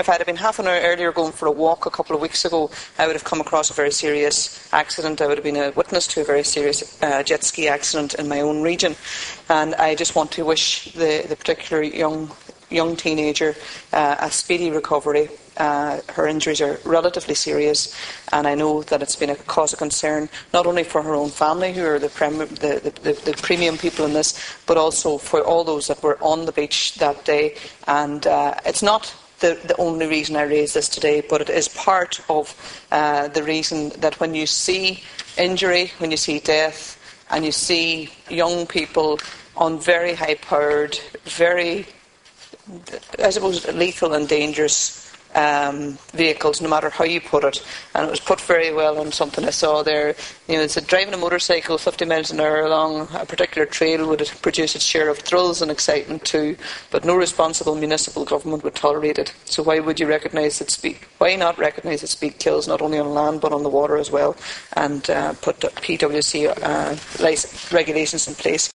if I had been half an hour earlier going for a walk a couple of weeks ago, I would have come across a very serious accident. I would have been a witness to a very serious jet ski accident in my own region. And I just want to wish the particular young teenager a speedy recovery. Her injuries are relatively serious, and I know that it's been a cause of concern not only for her own family, who are the premium people in this, but also for all those that were on the beach that day. And it's not the only reason I raise this today, but it is part of the reason that when you see injury, when you see death, and you see young people on very high-powered, very, I suppose, lethal and dangerous vehicles, no matter how you put it. And it was put very well on something I saw there. It said driving a motorcycle 50 miles an hour along a particular trail would produce its share of thrills and excitement too, but no responsible municipal government would tolerate it. So why would you recognise that speed? Why not recognise that speed kills, not only on land but on the water as well, and put PwC regulations in place?